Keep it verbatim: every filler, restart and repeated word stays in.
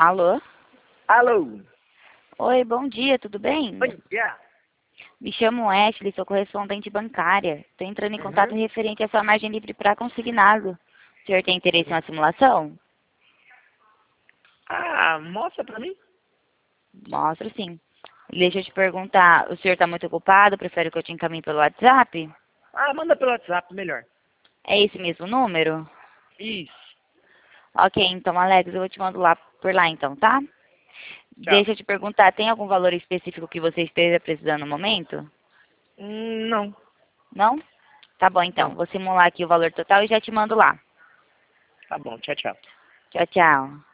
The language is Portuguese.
Alô? Alô? Oi, bom dia, tudo bem? Bom dia. Me chamo Ashley, sou correspondente bancária. Estou entrando em contato Uhum. referente à sua margem livre para consignado. O senhor tem interesse na simulação? Ah, mostra pra mim. Mostro sim. Deixa eu te perguntar, o senhor está muito ocupado? Prefere que eu te encaminhe pelo WhatsApp? Ah, manda pelo WhatsApp, melhor. É esse mesmo número? Isso. Ok, então, Alex, eu vou te mandar lá por lá então, tá? Tchau. Deixa eu te perguntar, tem algum valor específico que você esteja precisando no momento? Hum, não. Não? Tá bom, então. Não. Vou simular aqui o valor total e já te mando lá. Tá bom, tchau, tchau. Tchau, tchau.